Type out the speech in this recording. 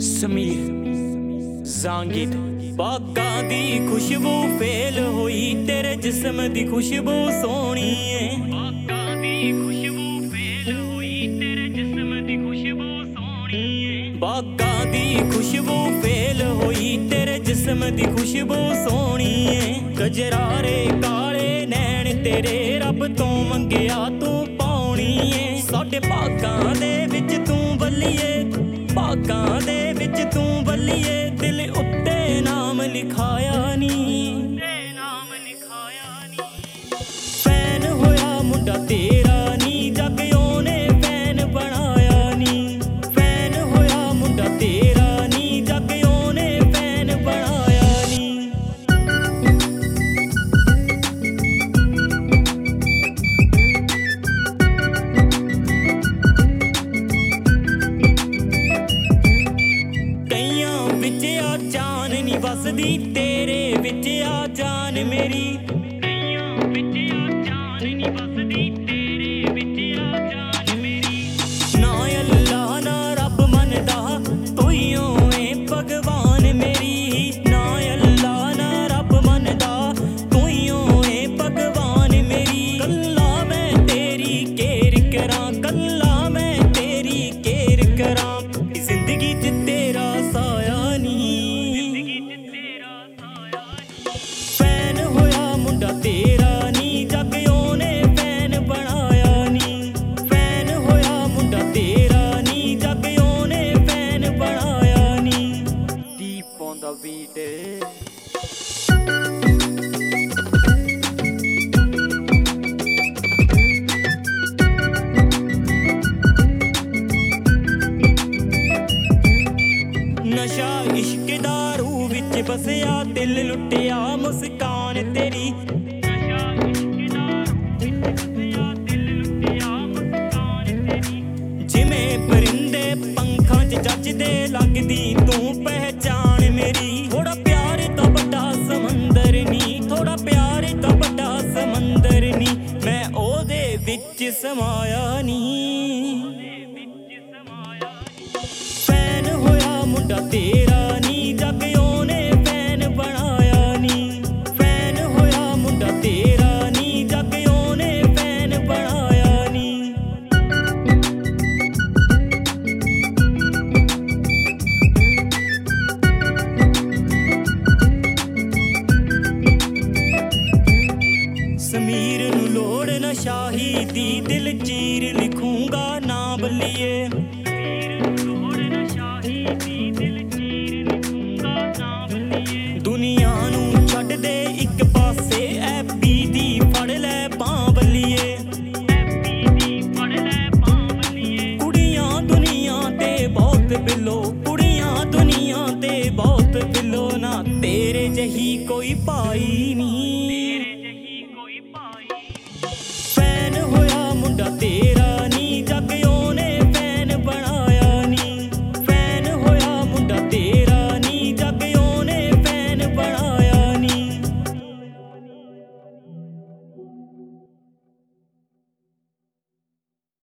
ਸਮੀਰ ਜ਼ਾਂਗਿਟ ਬਾਗਾਂ ਦੀ ਖੁਸ਼ਬੂ ਫੇਲ ਹੋਈ ਤੇਰੇ ਜਿਸਮ ਦੀ ਖੁਸ਼ਬੂ ਸੋਹਣੀ ਏ। ਬਾਗਾਂ ਦੀ ਖੁਸ਼ਬੂ ਫੇਲ ਹੋਈ ਤੇਰੇ ਜਿਸਮ ਦੀ ਖੁਸ਼ਬੂ ਸੋਹਣੀ ਏ। ਬਾਗਾਂ ਦੀ ਖੁਸ਼ਬੂ ਫੇਲ ਹੋਈ ਤੇਰੇ ਜਿਸਮ ਦੀ ਖੁਸ਼ਬੂ ਸੋਹਣੀ ਏ। ਗਜਰਾਰੇ ਕਾਲੇ ਨੈਣ ਤੇਰੇ ਰੱਬ ਤੋਂ ਮੰਗਿਆ ਤੂੰ ਪਾਉਣੀ ਏ। ਸਾਡੇ ਬਾਗਾਂ ਦੇ ਵਿੱਚ ਤੂੰ ਬੱਲੀਏ, ਬਾਗਾਂ ਦੇ ਵਿੱਚ ਤੂੰ ਬੱਲੀਏ, ਦਿਲ ਉੱਤੇ ਨਾਮ ਲਿਖਾਇਆ ਨੀ, ਨਾਮ ਲਿਖਾਇਆ ਨੀ। ਫੈਨ ਹੋਇਆ ਮੁੰਡਾ ਤੇਰਾ ਨੀ, ਜੱਗ ਉਹਨੇ ਫੈਨ ਬਣਾਇਆ ਨੀ। ਫੈਨ ਹੋਇਆ ਮੁੰਡਾ ਤੇਰਾ ਨੀ, ਜੱਗ ਉਹਨੇ ਫੈਨ ਬਣਾਇਆ ਨੀ। ਜਾਨ ਨੀ ਵਸਦੀ ਤੇਰੇ ਵਿੱਚ ਆ ਜਾਨ ਮੇਰੀ। ਕਈਆਂ ਵਿੱਚ ਆ ਜਾਨ ਨੀ ਵਸਦੀ ਤੇਰੇ ਵਿੱਚ ਆ ਜਾਨ ਮੇਰੀ। ਨਾ ਅੱਲਾ ਨਾ ਰੱਬ ਮੰਨਦਾ ਤੂੰ ਹੀ ਏ ਭਗਵਾਨ ਮੇਰੀ। ਨਾ ਅੱਲਾ ਨਾ ਰੱਬ ਮੰਨਦਾ ਤੂੰ ਹੀ ਏ ਭਗਵਾਨ ਮੇਰੀ। ਕੱਲਾ ਮੈਂ ਤੇਰੀ ਕੇਰ ਕਰਾਂ, ਕੱਲਾ ਮੈਂ ਤੇਰੀ ਕੇਰ ਕਰਾਂ। ਜ਼ਿੰਦਗੀ 'ਚ ਤੇਰਾ ਸਾਇਆ ਨੀ, ਤੇਰਾ ਨੀ, ਜੱਗ ਉਹਨੇ ਫੈਨ ਬਣਾਇਆ ਨੀ। ਫੈਨ ਹੋਇਆ ਮੁੰਡਾ ਤੇਰਾ ਨੀ, ਜੱਗ ਉਹਨੇ ਫੈਨ ਬਣਾਇਆ ਨੀ। Deep on the beat. ਨਸ਼ਾ ਇਸ਼ਕ ਦਾਰੂ ਵਿੱਚ ਬਸਿਆ, ਦਿਲ ਲੁੱਟਿਆ ਮੁਸਕਾਨ ਤੇਰੀ। ਨਸ਼ਾ ਇਸ਼ਕ ਦਾਰੂ ਵਿੱਚ ਬਸਿਆ, ਦਿਲ ਲੁੱਟਿਆ ਮੁਸਕਾਨ ਤੇਰੀ। ਜਿਵੇਂ ਪਰਿੰਦੇ ਪੰਖਾਂ 'ਚ ਜੱਜਦੇ ਲੱਗਦੀ ਤੂੰ ਪਹਿਚਾਣ ਮੇਰੀ। ਥੋੜਾ ਪਿਆਰ ਤਾਂ ਵੱਡਾ ਸਮੁੰਦਰ ਨੀ, ਥੋੜਾ ਪਿਆਰ ਤਾਂ ਵੱਡਾ ਸਮੁੰਦਰ ਨੀ। ਮੈਂ ਉਹਦੇ ਵਿੱਚ ਸਮਾਇਆ ਨੀ। ਫੈਨ ਹੋਇਆ ਮੁੰਡਾ ਤੇਰਾ ਨੀ, ਜੱਗ ਉਹਨੇ ਫੈਨ ਬਣਾਇਆ ਨੀ। ਫੈਨ ਹੋਇਆ ਮੁੰਡਾ ਤੇਰਾ ਨੀ, ਜੱਗ ਉਹਨੇ ਫੈਨ ਬਣਾਇਆ ਨੀ। ਸਮੀਰ ਨੂੰ ਲੋੜ ਨਾ ਸ਼ਾਹੀ ਦੀ, ਦਿਲ ਚੀਰ ਲਿਖੂੰਗਾ ਨਾ ਬੱਲੀਏ। ਦੁਨੀਆ ਨੂੰ ਛੱਡ ਦੇ ਇੱਕ ਪਾਸੇ, ਐਪੀ ਦੀ ਫੜ ਲੈ ਬਾਂਹ ਬੱਲੀਏ। ਕੁੜੀਆਂ ਦੁਨੀਆ ਤੇ ਬਹੁਤ ਬਿੱਲੋ, ਕੁੜੀਆਂ ਦੁਨੀਆ ਤੇ ਬਹੁਤ ਬਿੱਲੋ। ਨਾ ਤੇਰੇ ਜਹੀ ਕੋਈ ਪਾਈ ਨੀ।